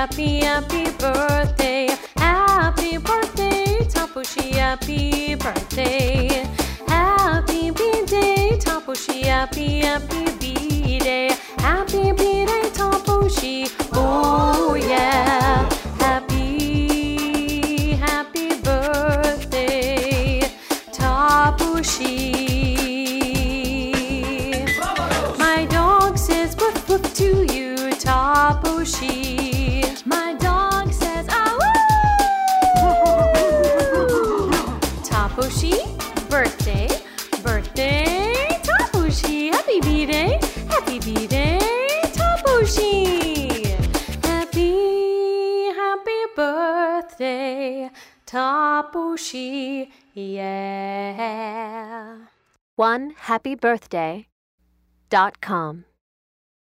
happy, happy birthday. Happy birthday, Tapushi, happy birthday. Happy B-Day, Tapushi, happy, happy B-Day. Happy B-Day, Tapushi, oh yeah. Happy, happy birthday, Tapushi. My dog says woof woof to you, Tapushi. My dog says ah woo. Tapushi, birthday, birthday, Tapushi. Happy B-Day, happy B-Day, Tapushi. Happy, happy birthday, Tapushi, yeah. OneHappyBirthday.com